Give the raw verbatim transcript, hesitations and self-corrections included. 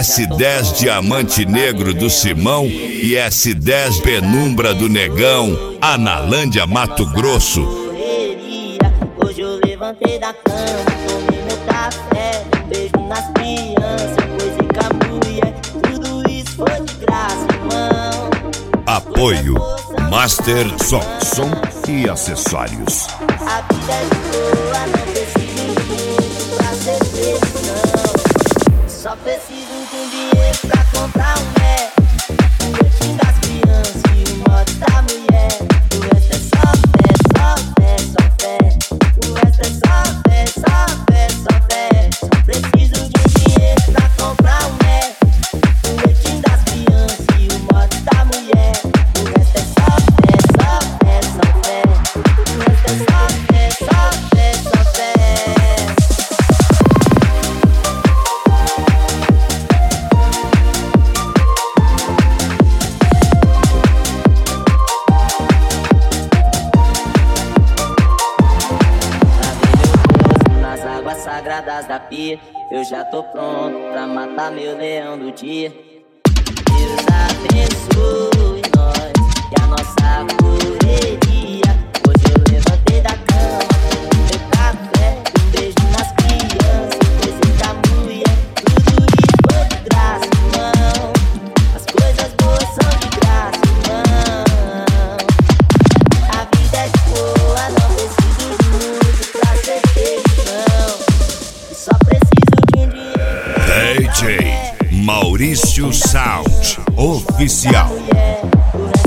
S dez Diamante Negro do Simão e S dez Penumbra do Negão, Analândia, Mato Grosso. Hoje eu levantei da cama, tomei meu café, beijo nas crianças, coisa com a mulher, tudo isso foi de graça, irmão. Apoio Master Som, som e acessórios. A vida é boa, não preciso de muito pra ser feliz, não. Só preciso de um dinheiro pra comprar um Mac, o leitinho das crianças e o modo da mulher. O resto é só fé, só fé, só fé. O resto é só fé, só fé, só fé. Só preciso de um dinheiro pra comprar um Mac, o leitinho das crianças e o modo da mulher. O resto é só fé, só fé, só fé. O resto é só fé, só fé, só fé. Sagradas da pia, eu já tô pronto pra matar meu leão do dia. Deus abençoe nós e a nossa correria. Hoje eu levantei da cama, tomei meu café, um beijo nas crianças, coisa com a mulher. Tudo isso foi de graça, irmão. As coisas boas são de graça, irmão. A vida é boa, não preciso de muito pra ser feliz, não. Só preciso de um dinheiro. D J Maurício Sound Oficial.